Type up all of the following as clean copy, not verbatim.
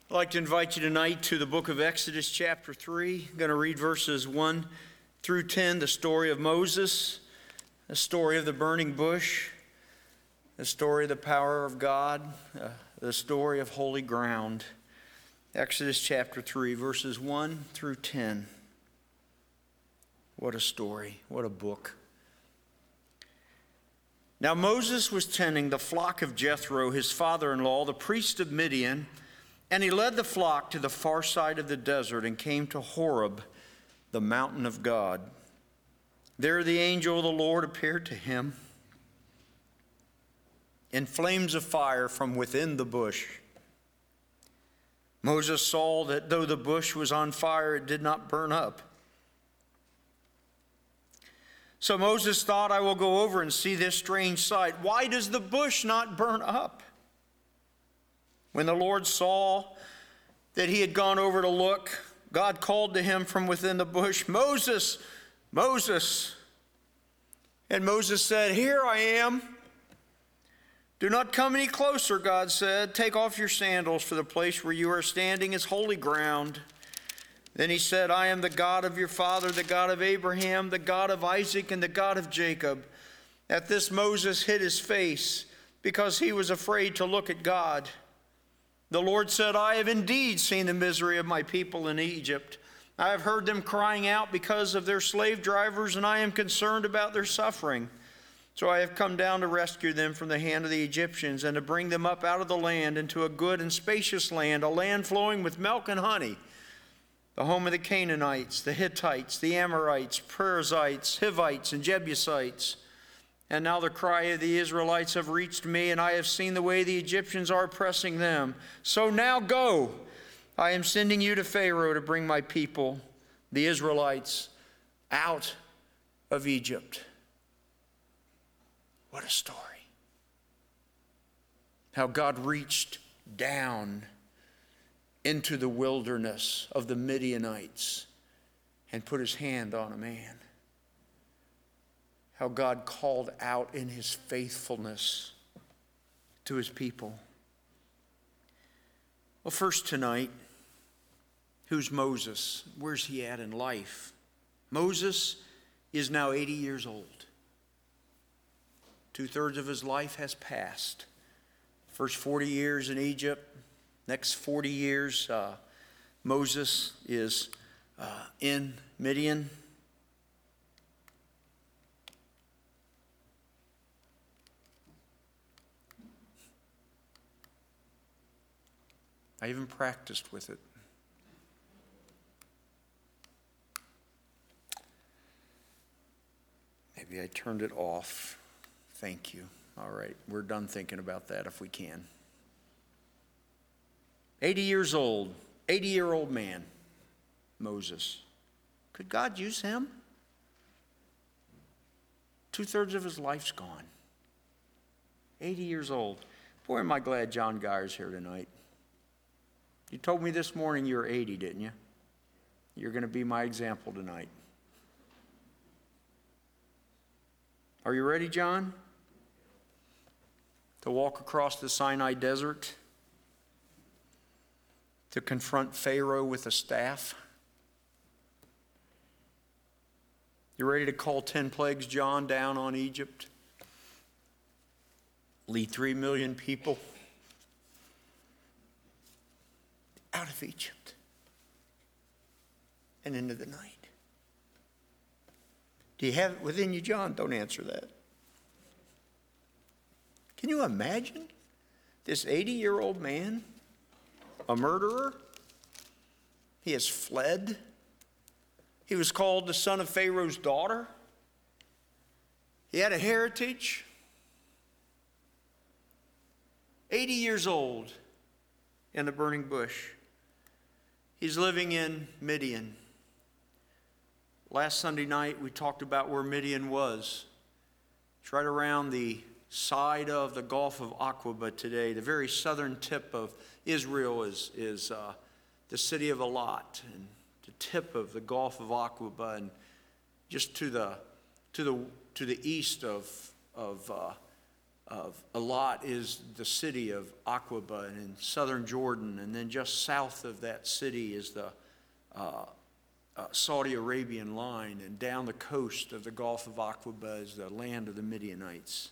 I'd like to invite you tonight to the book of Exodus chapter 3. I'm going to read verses 1 through 10, the story of Moses, the story of the burning bush, the story of the power of God, the story of holy ground. Exodus chapter 3, verses 1 through 10. What a story, what a book. Now Moses was tending the flock of Jethro, his father-in-law, the priest of Midian, and he led the flock to the far side of the desert and came to Horeb, the mountain of God. There the angel of the Lord appeared to him in flames of fire from within the bush. Moses saw that though the bush was on fire, it did not burn up. So Moses thought, I will go over and see this strange sight. Why does the bush not burn up? When the Lord saw that he had gone over to look, God called to him from within the bush, Moses, Moses. And Moses said, Here I am. Do not come any closer, God said. Take off your sandals, for the place where you are standing is holy ground. Then he said, I am the God of your father, the God of Abraham, the God of Isaac, and the God of Jacob. At this Moses hid his face, because he was afraid to look at God. The Lord said, I have indeed seen the misery of my people in Egypt. I have heard them crying out because of their slave drivers, and I am concerned about their suffering. So I have come down to rescue them from the hand of the Egyptians and to bring them up out of the land into a good and spacious land, a land flowing with milk and honey, the home of the Canaanites, the Hittites, the Amorites, Perizzites, Hivites, and Jebusites. And now the cry of the Israelites have reached me, and I have seen the way the Egyptians are oppressing them. So now go. I am sending you to Pharaoh to bring my people, the Israelites, out of Egypt. What a story. How God reached down into the wilderness of the Midianites and put his hand on a man. How God called out in his faithfulness to his people. Well, first tonight, who's Moses? Where's he at in life? Moses is now 80 years old. 2/3 of his life has passed. First 40 years in Egypt. Next 40 years, Moses is in Midian. I even practiced with it. Maybe I turned it off. Thank you. All right, we're done thinking about that if we can. 80 years old, 80-year-old man, Moses. Could God use him? 2/3 of his life's gone. 80 years old. Boy, am I glad John Geyer's here tonight. You told me this morning you were 80, didn't you? You're going to be my example tonight. Are you ready, John? To walk across the Sinai desert? To confront Pharaoh with a staff? You ready to call 10 plagues, John, down on Egypt? Lead 3 million people out of Egypt and into the night. Do you have it within you, John? Don't answer that. Can you imagine this 80-year-old man, a murderer? He has fled. He was called the son of Pharaoh's daughter. He had a heritage. 80 years old in the burning bush. He's living in Midian. Last Sunday night, we talked about where Midian was. It's right around the side of the Gulf of Aqaba today. The very southern tip of Israel is the city of Eilat, and the tip of the Gulf of Aqaba, and just to the east of Eilat is the city of Aqaba in southern Jordan, and then just south of that city is the Saudi Arabian line, and down the coast of the Gulf of Aqaba is the land of the Midianites.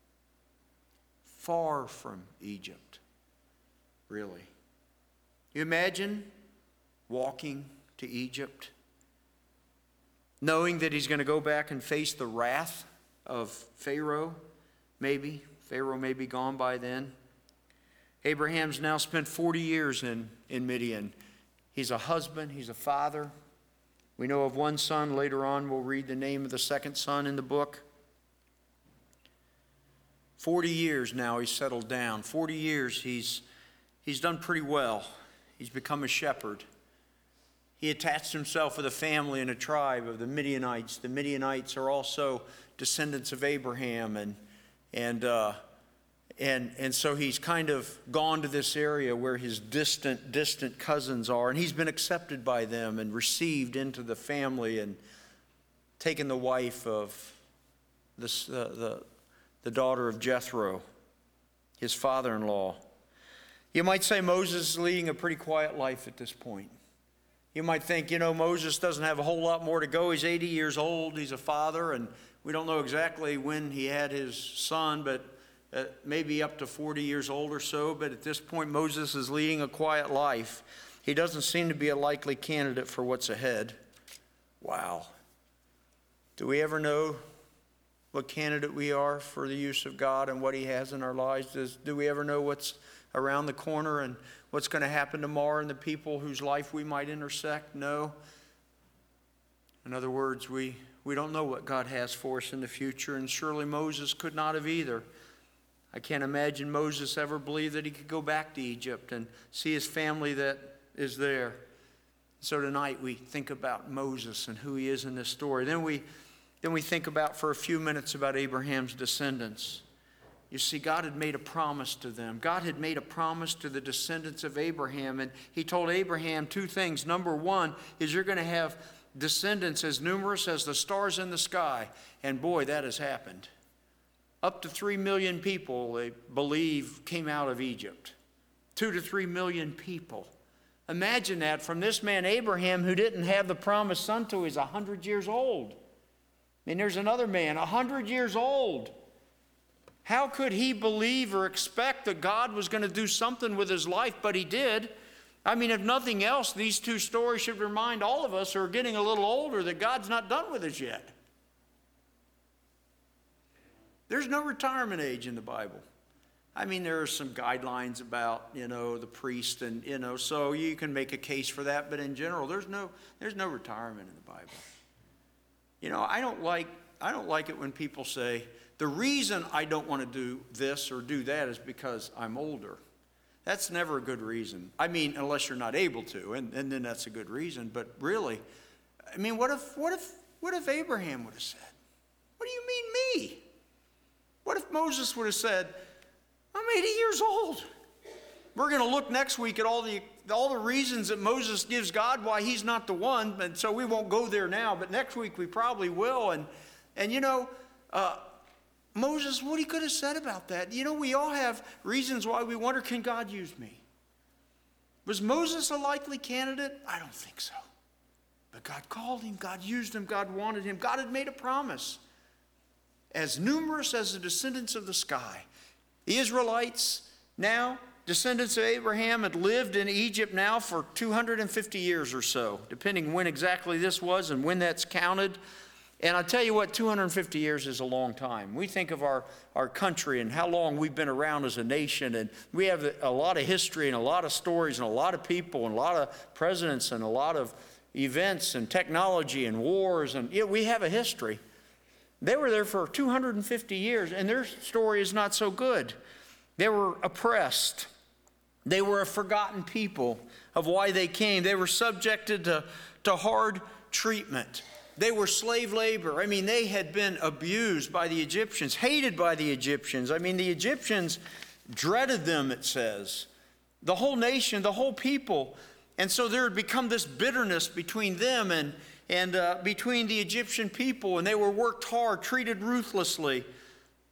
Far from Egypt, really. You imagine walking to Egypt, knowing that he's going to go back and face the wrath of Pharaoh, maybe. Pharaoh may be gone by then. Abraham's now spent 40 years in Midian. He's a husband, he's a father. We know of one son. Later on, we'll read the name of the second son in the book. 40 years now he's settled down. 40 years he's done pretty well. He's become a shepherd. He attached himself with a family and a tribe of the Midianites. The Midianites are also descendants of Abraham, and so he's kind of gone to this area where his distant cousins are, and he's been accepted by them and received into the family and taken the wife of the daughter of Jethro, his father-in-law. You might say Moses is leading a pretty quiet life at this point. You might think, Moses doesn't have a whole lot more to go. He's 80 years old. He's a father, and we don't know exactly when he had his son, but maybe up to 40 years old or so. But at this point, Moses is leading a quiet life. He doesn't seem to be a likely candidate for what's ahead. Wow. Do we ever know what candidate we are for the use of God and what he has in our lives? Do we ever know what's around the corner and what's going to happen tomorrow and the people whose life we might intersect? No. In other words, we don't know what God has for us in the future, and surely Moses could not have either. I can't imagine Moses ever believed that he could go back to Egypt and see his family that is there. So tonight we think about Moses and who he is in this story. Then we think about for a few minutes about Abraham's descendants. You see, God had made a promise to them. God had made a promise to the descendants of Abraham, and he told Abraham two things. Number one is you're going to have descendants as numerous as the stars in the sky. And boy, that has happened. Up to 3 million people, they believe, came out of Egypt. 2 to 3 million people. Imagine that from this man Abraham, who didn't have the promised son till he was 100 years old. I mean, there's another man, 100 years old. How could he believe or expect that God was going to do something with his life? But he did. I mean, if nothing else, these two stories should remind all of us who are getting a little older that God's not done with us yet. There's no retirement age in the Bible. I mean, there are some guidelines about, the priest and, so you can make a case for that. But in general, there's no retirement in the Bible. I don't like it when people say, the reason I don't want to do this or do that is because I'm older. That's never a good reason. I mean, unless you're not able to, and then that's a good reason. But really, I mean, what if Abraham would have said, "What do you mean me?" What if Moses would have said, "I'm 80 years old." We're going to look next week at all the reasons that Moses gives God why he's not the one, and so we won't go there now. But next week we probably will. And Moses, what he could have said about that. We all have reasons why we wonder, can God use me? Was Moses a likely candidate? I don't think so. But God called him, God used him, God wanted him. God had made a promise. As numerous as the descendants of the sky. The Israelites, now descendants of Abraham, had lived in Egypt now for 250 years or so, depending when exactly this was and when that's counted. And I'll tell you what, 250 years is a long time. We think of our country and how long we've been around as a nation, and we have a lot of history and a lot of stories and a lot of people and a lot of presidents and a lot of events and technology and wars, and we have a history. They were there for 250 years, and their story is not so good. They were oppressed. They were a forgotten people of why they came. They were subjected to hard treatment. They were slave labor. I mean, they had been abused by the Egyptians, hated by the Egyptians. I mean, the Egyptians dreaded them, it says. The whole nation, the whole people. And so there had become this bitterness between them and between the Egyptian people. And they were worked hard, treated ruthlessly.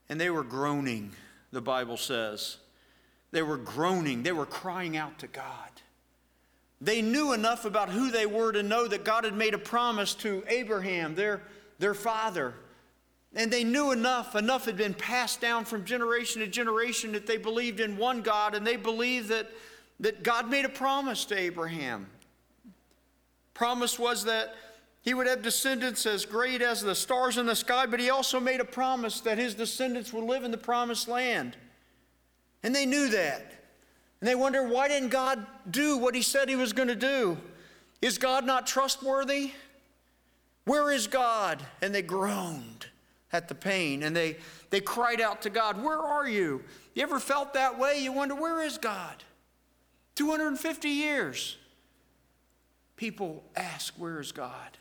And they were groaning, the Bible says. They were groaning. They were crying out to God. They knew enough about who they were to know that God had made a promise to Abraham, their father. And they knew enough had been passed down from generation to generation that they believed in one God, and they believed that God made a promise to Abraham. Promise was that he would have descendants as great as the stars in the sky, but he also made a promise that his descendants would live in the promised land. And they knew that. And they wondered, why didn't God do what he said he was going to do? Is God not trustworthy? Where is God? And they groaned at the pain, and they cried out to God, where are you? You ever felt that way? You wonder, where is God? 250 years. People ask, where is God?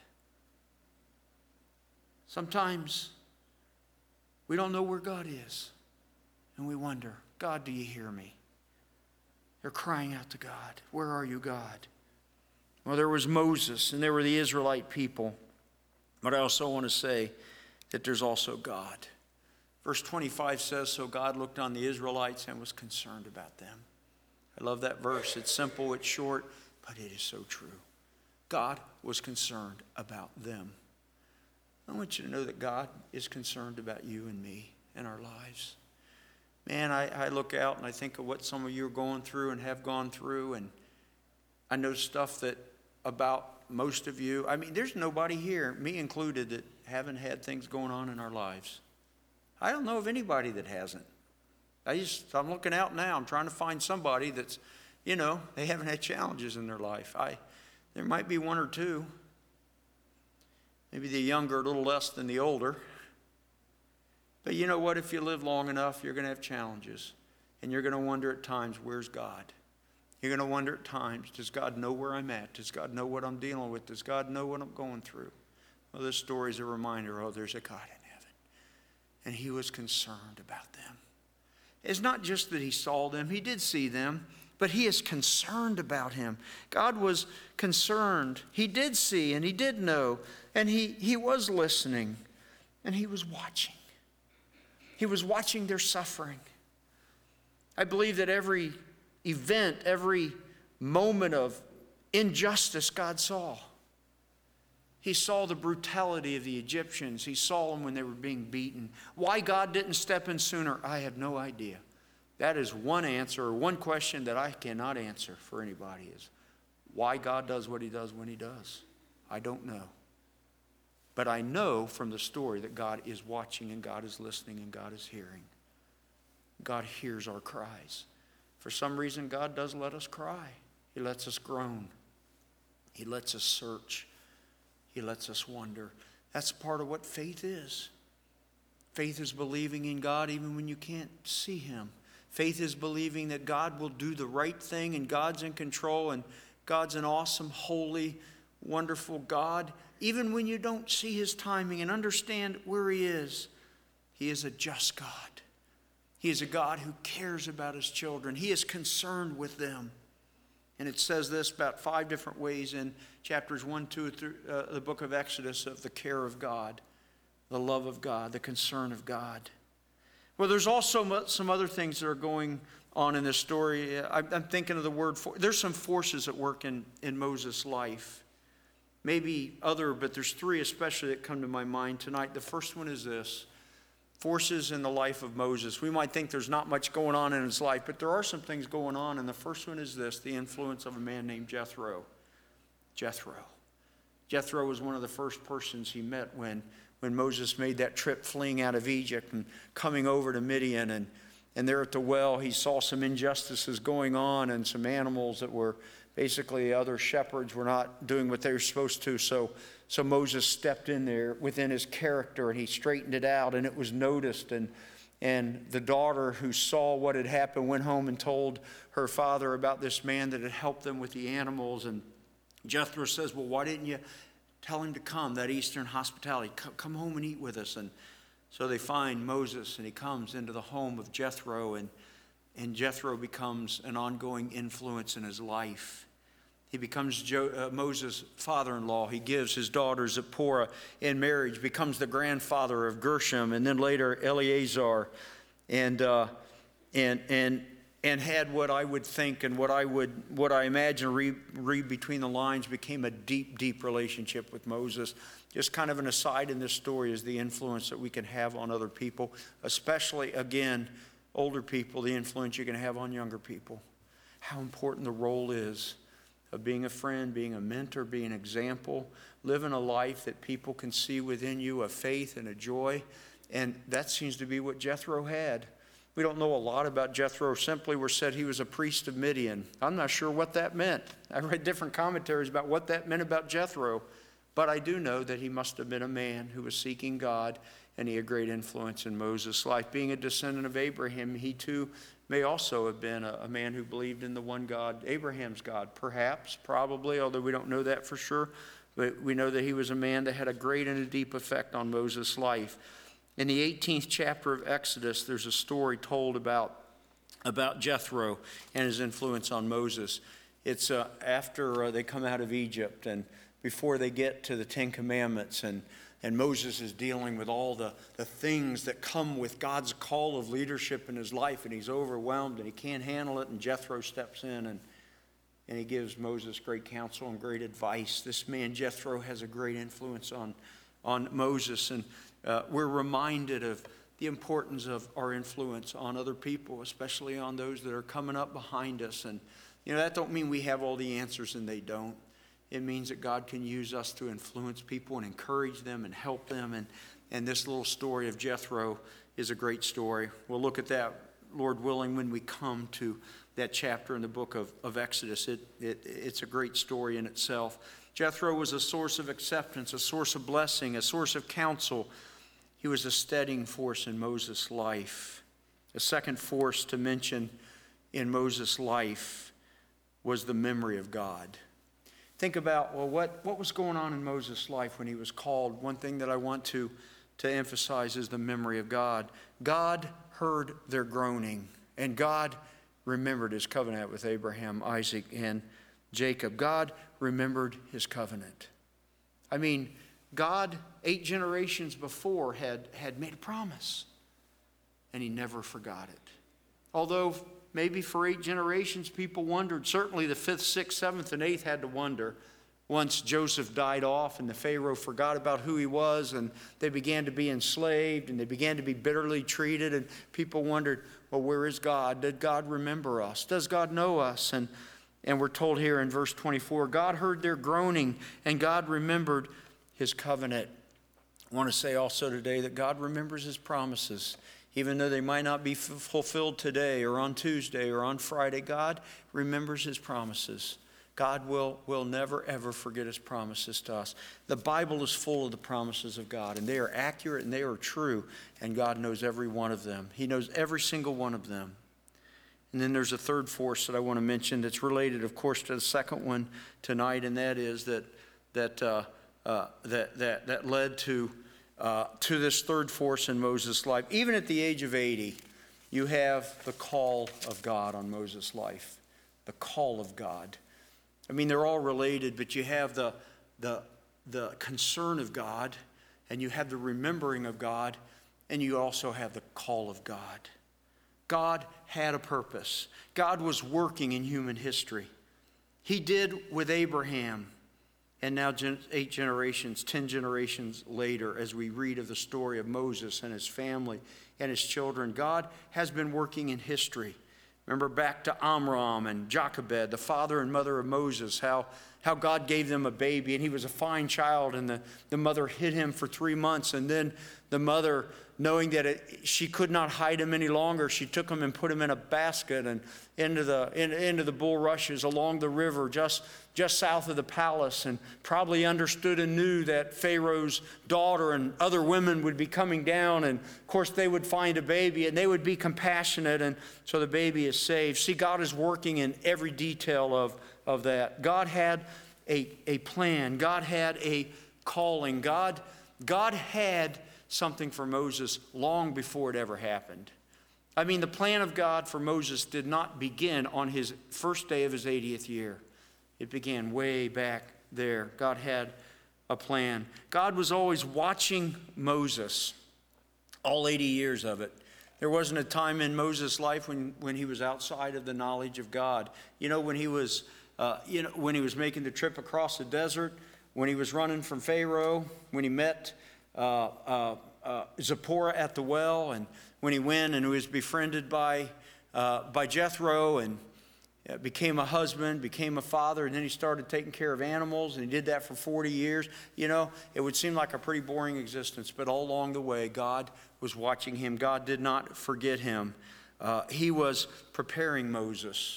Sometimes we don't know where God is, and we wonder, God, do you hear me? They're crying out to God. Where are you, God? Well, there was Moses, and there were the Israelite people. But I also want to say that there's also God. Verse 25 says, so God looked on the Israelites and was concerned about them. I love that verse. It's simple, it's short, but it is so true. God was concerned about them. I want you to know that God is concerned about you and me and our lives. Man, I look out and I think of what some of you are going through and have gone through, and I know stuff that about most of you. I mean, there's nobody here, me included, that haven't had things going on in our lives. I don't know of anybody that hasn't. I'm looking out now. I'm trying to find somebody that's, they haven't had challenges in their life. There might be one or two. Maybe the younger a little less than the older. But you know what? If you live long enough, you're going to have challenges. And you're going to wonder at times, where's God? You're going to wonder at times, does God know where I'm at? Does God know what I'm dealing with? Does God know what I'm going through? Well, this story is a reminder, there's a God in heaven. And he was concerned about them. It's not just that he saw them. He did see them. But he is concerned about him. God was concerned. He did see and he did know. And he was listening. And he was watching. He was watching their suffering. I believe that every event, every moment of injustice God saw. He saw the brutality of the Egyptians. He saw them when they were being beaten. Why God didn't step in sooner, I have no idea. That is one answer, or one question that I cannot answer for anybody, is why God does what he does when he does. I don't know. But I know from the story that God is watching and God is listening and God is hearing. God hears our cries. For some reason, God doesn't let us cry. He lets us groan. He lets us search. He lets us wonder. That's part of what faith is. Faith is believing in God even when you can't see him. Faith is believing that God will do the right thing and God's in control and God's an awesome, holy, wonderful God. Even when you don't see his timing and understand where he is a just God. He is a God who cares about his children. He is concerned with them. And it says this about 5 different ways in chapters 1, 2, through the book of Exodus of the care of God, the love of God, the concern of God. Well, there's also some other things that are going on in this story. I'm thinking of the word, there's some forces at work in Moses' life. Maybe other, but there's 3 especially that come to my mind tonight. The first one is this. Forces in the life of Moses. We might think there's not much going on in his life, but there are some things going on. And the first one is this, the influence of a man named Jethro. Jethro was one of the first persons he met when Moses made that trip fleeing out of Egypt and coming over to Midian. And there at the well, he saw some injustices going on and some animals that were basically other shepherds were not doing what they were supposed to. So Moses stepped in there within his character and he straightened it out, and it was noticed. And the daughter who saw what had happened went home and told her father about this man that had helped them with the animals. And Jethro says, well, why didn't you tell him to come, that Eastern hospitality? Come home and eat with us. And so they find Moses, and he comes into the home of Jethro, and Jethro becomes an ongoing influence in his life. He becomes Moses' father-in-law. He gives his daughter Zipporah in marriage, becomes the grandfather of Gershom, and then later Eleazar, and had what I would think and what I imagine read between the lines became a deep, deep relationship with Moses. Just kind of an aside in this story is the influence that we can have on other people, especially, again, older people, the influence you can have on younger people. How important the role is of being a friend, being a mentor, being an example, living a life that people can see within you, a faith and a joy. And that seems to be what Jethro had. We don't know a lot about Jethro. Simply we're said he was a priest of Midian. I'm not sure what that meant. I read different commentaries about what that meant about Jethro. But I do know that he must have been a man who was seeking God, and he had great influence in Moses' life. Being a descendant of Abraham, he too may also have been a man who believed in the one God, Abraham's God, perhaps, probably, although we don't know that for sure. But we know that he was a man that had a great and a deep effect on Moses' life. In the 18th chapter of Exodus, there's a story told about Jethro and his influence on Moses. It's after they come out of Egypt and before they get to the Ten Commandments, and Moses is dealing with all the things that come with God's call of leadership in his life, and he's overwhelmed and he can't handle it, and Jethro steps in and he gives Moses great counsel and great advice. This man Jethro has a great influence on Moses, and we're reminded of the importance of our influence on other people, especially on those that are coming up behind us. And that don't mean we have all the answers and they don't. It means that God can use us to influence people and encourage them and help them. And this little story of Jethro is a great story. We'll look at that, Lord willing, when we come to that chapter in the book of Exodus. It's a great story in itself. Jethro was a source of acceptance, a source of blessing, a source of counsel. He was a steadying force in Moses' life. A second force to mention in Moses' life was the memory of God. Think about, what was going on in Moses' life when he was called? One thing that I want to emphasize is the memory of God. God heard their groaning, and God remembered his covenant with Abraham, Isaac, and Jacob. God remembered his covenant. I mean, God, 8 generations before, had made a promise, and he never forgot it. Although maybe for 8 generations people wondered, certainly the 5th, 6th, 7th, and 8th had to wonder. Once Joseph died off and the Pharaoh forgot about who he was, and they began to be enslaved and they began to be bitterly treated, and people wondered, well, where is God? Did God remember us? Does God know us? And we're told here in verse 24, God heard their groaning and God remembered his covenant. I want to say also today that God remembers his promises. Even though they might not be fulfilled today or on Tuesday or on Friday, God remembers his promises. God will never, ever forget his promises to us. The Bible is full of the promises of God, and they are accurate and they are true, and God knows every one of them. He knows every single one of them. And then there's a third force that I want to mention that's related, of course, to the second one tonight, and that is that led to this third force in Moses' life. Even at the age of 80, you have the call of God on Moses' life. The call of God. I mean, they're all related, but you have the concern of God, and you have the remembering of God, and you also have the call of God. God had a purpose. God was working in human history. He did with Abraham. And now 8 generations, 10 generations later, as we read of the story of Moses and his family and his children, God has been working in history. Remember back to Amram and Jochebed, the father and mother of Moses, how God gave them a baby, and he was a fine child, and the mother hid him for 3 months, and then the mother, knowing that she could not hide him any longer, she took him and put him in a basket and into the bulrushes along the river just south of the palace, and probably understood and knew that Pharaoh's daughter and other women would be coming down, and of course they would find a baby and they would be compassionate, and so the baby is saved. See, God is working in every detail of that. God had a plan. God had a calling. God had something for Moses long before it ever happened. I mean, the plan of God for Moses did not begin on his first day of his 80th year. It began way back there. God had a plan. God was always watching Moses, all 80 years of it. There wasn't a time in Moses' life when he was outside of the knowledge of God. When he was making the trip across the desert, when he was running from Pharaoh, when he met Zipporah at the well, and when he went and was befriended by Jethro and became a husband, became a father, and then he started taking care of animals, and he did that for 40 years. It would seem like a pretty boring existence, but all along the way, God was watching him. God did not forget him. He was preparing Moses.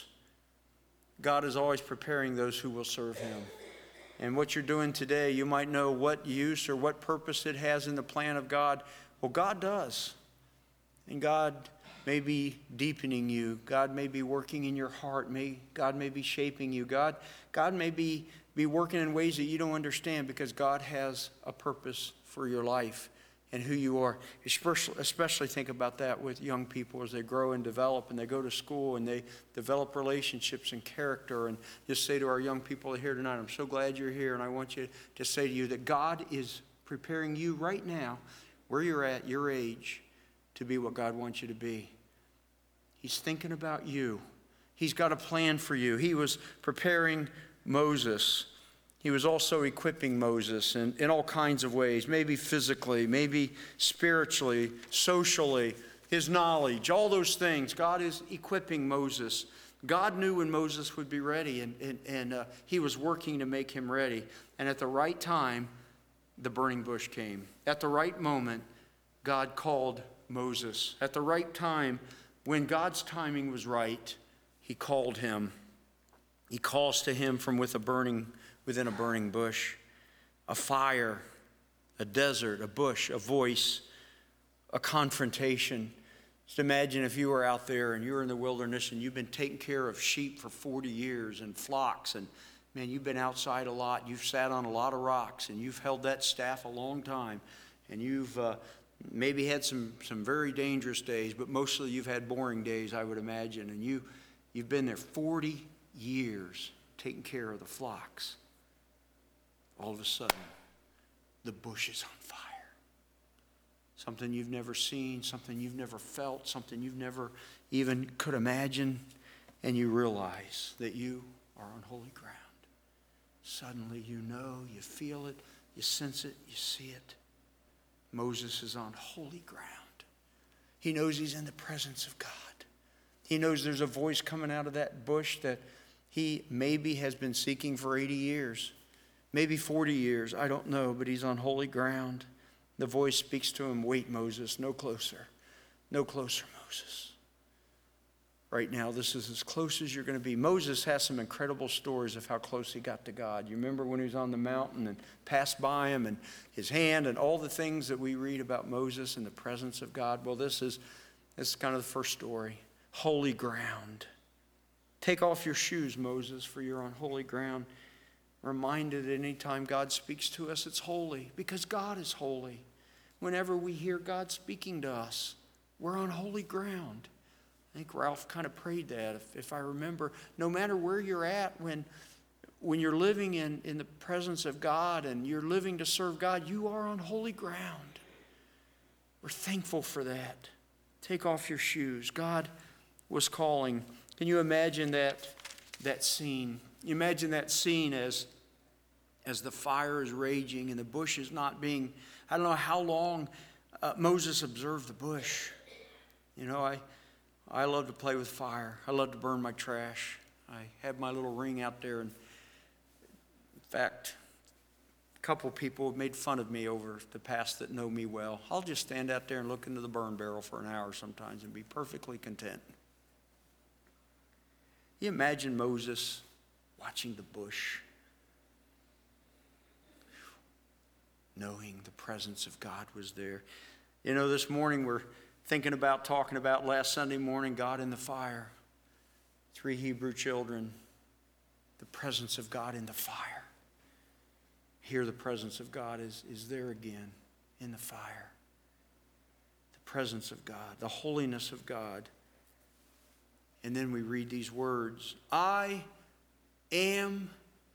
God is always preparing those who will serve him. And what you're doing today, you might know what use or what purpose it has in the plan of God. Well, God does. And God may be deepening you. God may be working in your heart. God may be shaping you. God may be working in ways that you don't understand, because God has a purpose for your life and who you are. Especially think about that with young people as they grow and develop and they go to school and they develop relationships and character. And just say to our young people here tonight, I'm so glad you're here, and I want you to say to you that God is preparing you right now, where you're at, your age, to be what God wants you to be. He's thinking about you. He's got a plan for you. He was preparing Moses. He was also equipping Moses in all kinds of ways, maybe physically, maybe spiritually, socially, his knowledge, all those things. God is equipping Moses. God knew when Moses would be ready, and he was working to make him ready. And at the right time, the burning bush came. At the right moment, God called Moses. At the right time, when God's timing was right, he called him. He calls to him from within a burning bush, a fire, a desert, a bush, a voice, a confrontation. Just imagine if you were out there and you were in the wilderness and you've been taking care of sheep for 40 years and flocks, and man, you've been outside a lot, you've sat on a lot of rocks, and you've held that staff a long time, and you've maybe had some very dangerous days, but mostly you've had boring days, I would imagine. And you've been there 40 years taking care of the flocks. All of a sudden, the bush is on fire. Something you've never seen, something you've never felt, something you've never even could imagine. And you realize that you are on holy ground. Suddenly you know, you feel it, you sense it, you see it. Moses is on holy ground. He knows he's in the presence of God. He knows there's a voice coming out of that bush that he maybe has been seeking for 80 years, maybe 40 years, I don't know, but he's on holy ground. The voice speaks to him, wait, Moses, no closer, Moses. Right now, this is as close as you're going to be. Moses has some incredible stories of how close he got to God. You remember when he was on the mountain and passed by him and his hand and all the things that we read about Moses in the presence of God? Well, this is kind of the first story. Holy ground. Take off your shoes, Moses, for you're on holy ground. Reminded any time God speaks to us, it's holy, because God is holy. Whenever we hear God speaking to us, we're on holy ground. I think Ralph kind of prayed that, if I remember. No matter where you're at, when you're living in the presence of God and you're living to serve God, you are on holy ground. We're thankful for that. Take off your shoes. God was calling. Can you imagine that scene? You imagine that scene as the fire is raging and the bush is not being, I don't know how long Moses observed the bush. You know, I love to play with fire. I love to burn my trash. I have my little ring out there. And in fact, a couple people have made fun of me over the past that know me well. I'll just stand out there and look into the burn barrel for an hour sometimes and be perfectly content. You imagine Moses watching the bush, knowing the presence of God was there. You know, this morning we're talking about last Sunday morning, God in the fire. 3 Hebrew children, the presence of God in the fire. Here the presence of God is there again in the fire. The presence of God, the holiness of God. And then we read these words, I am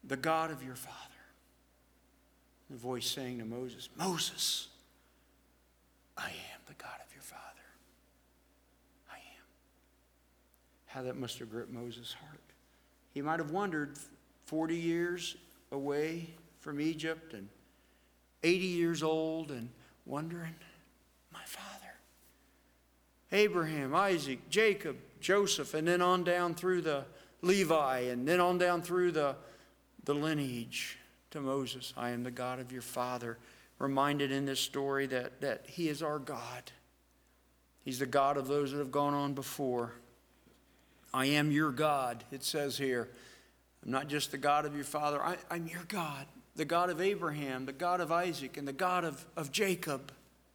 the God of your father. The voice saying to Moses, Moses, I am the God of your father. I am. How that must have gripped Moses' heart. He might have wondered 40 years away from Egypt and 80 years old and wondering, my father. Abraham, Isaac, Jacob, Joseph, and then on down through the Levi, and then on down through the lineage to Moses. I am the God of your father. Reminded in this story that he is our God. He's the God of those that have gone on before. I am your God, it says here. I'm not just the God of your father. I'm your God. The God of Abraham, the God of Isaac, and the God of Jacob.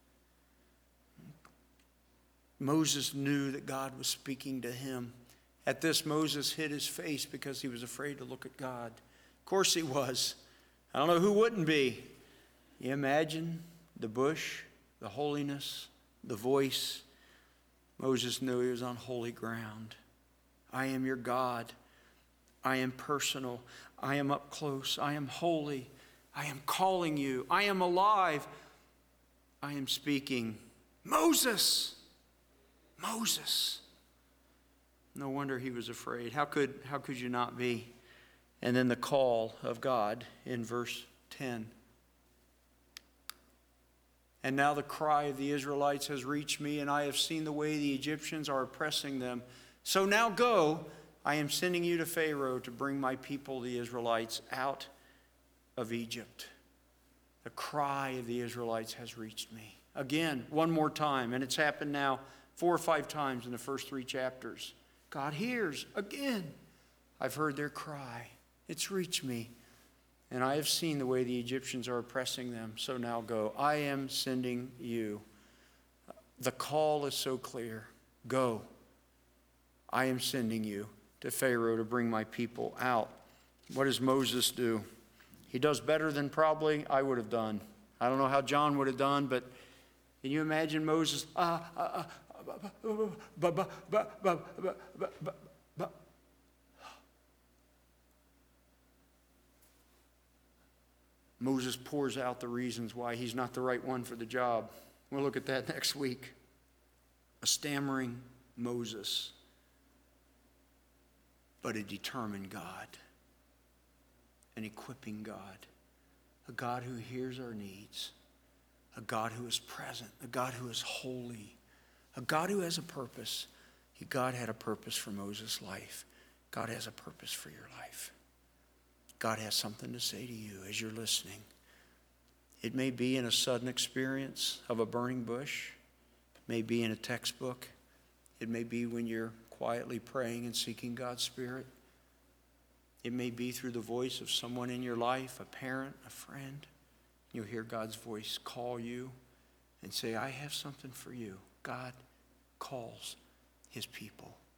Moses knew that God was speaking to him. At this, Moses hid his face because he was afraid to look at God. Of course he was. I don't know who wouldn't be. You imagine the bush, the holiness, the voice. Moses knew he was on holy ground. I am your God. I am personal. I am up close. I am holy. I am calling you. I am alive. I am speaking. Moses! Moses! No wonder he was afraid. How could you not be? And then the call of God in verse 10. And now the cry of the Israelites has reached me, and I have seen the way the Egyptians are oppressing them. So now go, I am sending you to Pharaoh to bring my people, the Israelites, out of Egypt. The cry of the Israelites has reached me. Again, one more time, and it's happened now 4 or 5 times in the first 3 chapters. God hears again. I've heard their cry. It's reached me. And I have seen the way the Egyptians are oppressing them. So now go. I am sending you. The call is so clear. Go. I am sending you to Pharaoh to bring my people out. What does Moses do? He does better than probably I would have done. I don't know how John would have done, but can you imagine Moses? Moses pours out the reasons why he's not the right one for the job. We'll look at that next week. A stammering Moses, but a determined God, an equipping God, a God who hears our needs, a God who is present, a God who is holy, a God who has a purpose. God had a purpose for Moses' life. God has a purpose for your life. God has something to say to you as you're listening. It may be in a sudden experience of a burning bush. It may be in a textbook. It may be when you're quietly praying and seeking God's Spirit. It may be through the voice of someone in your life, a parent, a friend. You'll hear God's voice call you and say, I have something for you. God calls his people.